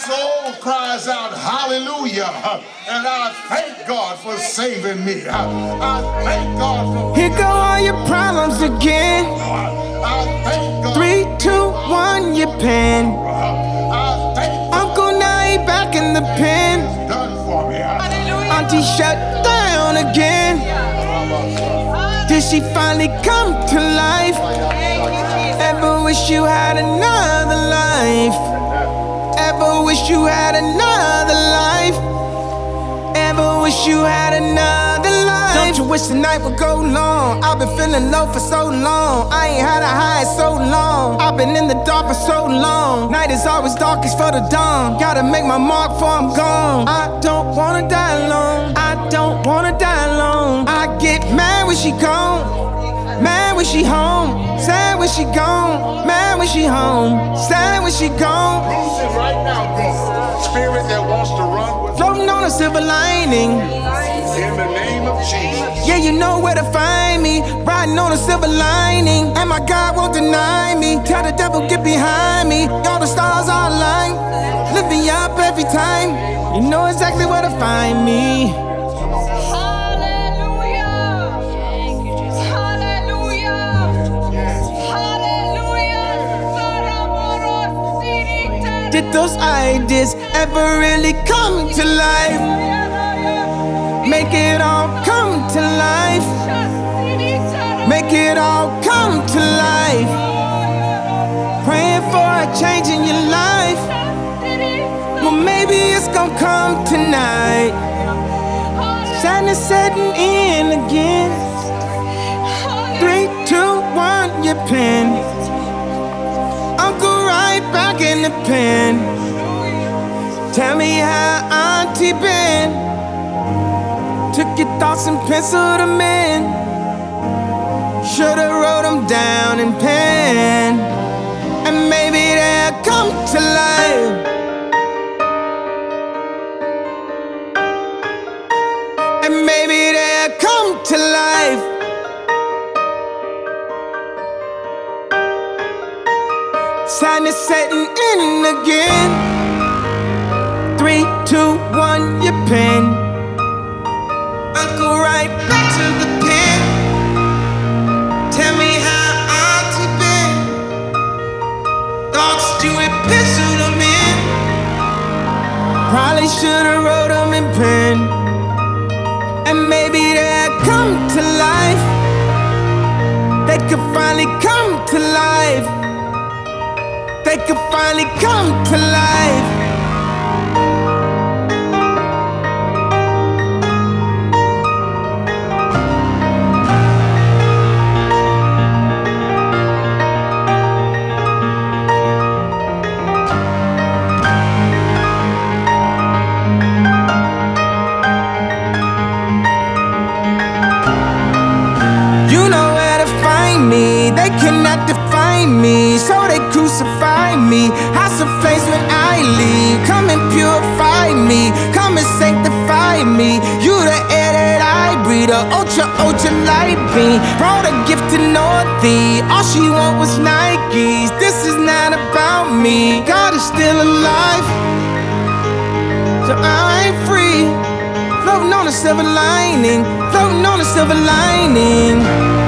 soul cries out hallelujah, and I thank God for saving me. I thank God for... Here go all your problems again. I thank God. 3, 2, 1, your pen. I thank God. Uncle now he back in the pen. It's done for me. Auntie shut down again. Did she finally come to life? Ever wish you had another life? Ever wish you had another life? Ever wish you had another life? Don't you wish the night would go long? I've been feeling low for so long. I ain't had a high in so long. I've been in the dark for so long. Night is always darkest for the dawn. Gotta make my mark before I'm gone. I don't wanna die alone. I don't wanna die alone. I get mad when she gone. Mad when she home, sad when she gone. Mad when she home, sad when she gone. Loose it right now, God. Spirit that wants to run with Floating on a silver lining. in the name of Jesus. Yeah, you know where to find me. Riding on a silver lining. And my God won't deny me. Tell the devil get behind me. All the stars are aligned. Lift me up every time. You know exactly where to find me. Did those ideas ever really come to life? Make it all come to life. Make it all come to life. Praying for a change in your life. Well, maybe it's gonna come tonight. Sadness setting in again. 3, 2, 1, your pen. Uncle right back in the pen. Tell me how Auntie been. Took your thoughts and penciled them in. Should've wrote them down in pen. And maybe they'll come to life. And maybe they'll come to life. Sadness setting in again. 3, 2, 1, your pen. Uncle right back to the pen. Tell me how Auntie been. Thoughts you had penciled them in. Probably should've wrote them in pen. And maybe they'll come to life. They could finally come to life. They could finally come to life. You know where to find me. They cannot define me, so they crucify me. House of flames when I leave. Come and purify me. Come and sanctify me. You the air that I breathe. A ultra light beam. Brought a gift to know thee. All she want was Nikes. This is not about me. God is still alive, so I'm free. Floating on a silver lining. Floating on a silver lining.